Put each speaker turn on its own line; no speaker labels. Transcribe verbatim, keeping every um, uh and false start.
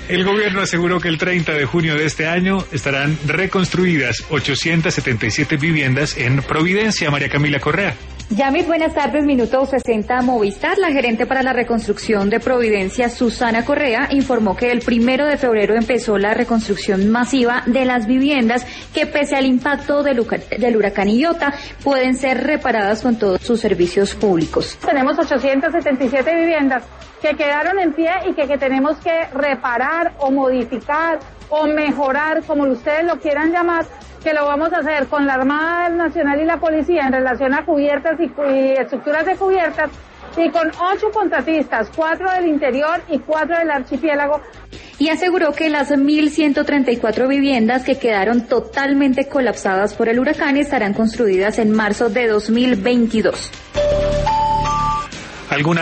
El gobierno aseguró que el treinta de junio de este año estarán reconstruidas ochocientas setenta y siete viviendas en Providencia. María Camila Correa.
Yamit, buenas tardes. Minuto sesenta Movistar. La gerente para la reconstrucción de Providencia, Susana Correa, informó que el primero de febrero empezó la reconstrucción masiva de las viviendas que, pese al impacto del, del huracán Iota, pueden ser reparadas con todos sus servicios públicos.
Tenemos ochocientas setenta y siete viviendas que quedaron en pie y que, que tenemos que reparar o modificar o mejorar, como ustedes lo quieran llamar, que lo vamos a hacer con la Armada Nacional y la Policía en relación a cubiertas y, y estructuras de cubiertas, y con ocho contratistas, cuatro del interior y cuatro del archipiélago.
Y aseguró que las mil ciento treinta y cuatro viviendas que quedaron totalmente colapsadas por el huracán estarán construidas en marzo de dos mil veintidós.
¿Alguna